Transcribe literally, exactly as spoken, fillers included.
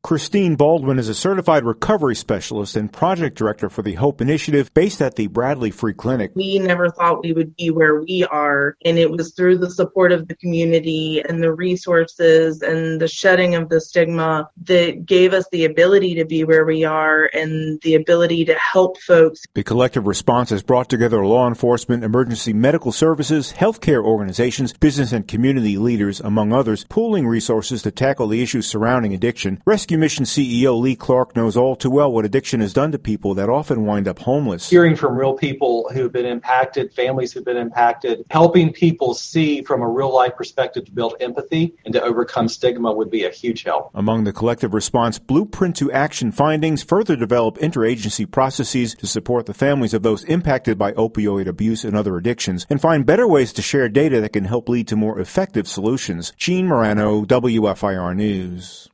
Christine Baldwin is a certified recovery specialist and project director for the HOPE Initiative based at the Bradley Free Clinic. We never thought we would be where we are, and it was through the support of the community and the resources and the shedding of the stigma that gave us the ability to be where we are and the ability to help folks. The collective response has brought together law enforcement, emergency medical services, healthcare organizations, business and community leaders, among others, pooling resources to tackle the issues surrounding addiction. Rescue Mission C E O Lee Clark knows all too well what addiction has done to people that often wind up homeless. Hearing from real people who've been impacted, families who've been impacted, helping people see from a real life perspective to build empathy and to overcome stigma would be a huge help. Among the collective response blueprint to action findings, further develop interagency processes to support the families of those impacted by opioid abuse and other addictions, and find better ways to share data that can help lead to more effective solutions. Gene Marano, W F I R News.